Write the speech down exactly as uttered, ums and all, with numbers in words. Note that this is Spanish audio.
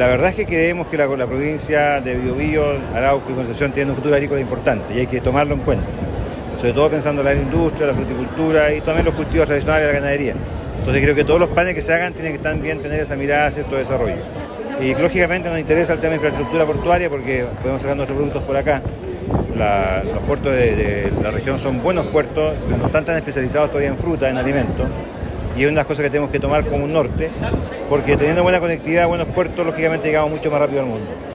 La verdad es que creemos que la, la provincia de Biobío, Arauco y Concepción tiene un futuro agrícola importante y hay que tomarlo en cuenta, sobre todo pensando en la industria, la fruticultura y también los cultivos tradicionales de la ganadería. Entonces creo que todos los planes que se hagan tienen que también tener esa mirada a cierto desarrollo. Y lógicamente nos interesa el tema de infraestructura portuaria porque podemos sacar nuestros productos por acá. La, los puertos de, de la región son buenos puertos, pero no están tan especializados todavía en fruta, en alimentos. Y es una de las cosas que tenemos que tomar como un norte, porque teniendo buena conectividad, buenos puertos, lógicamente llegamos mucho más rápido al mundo.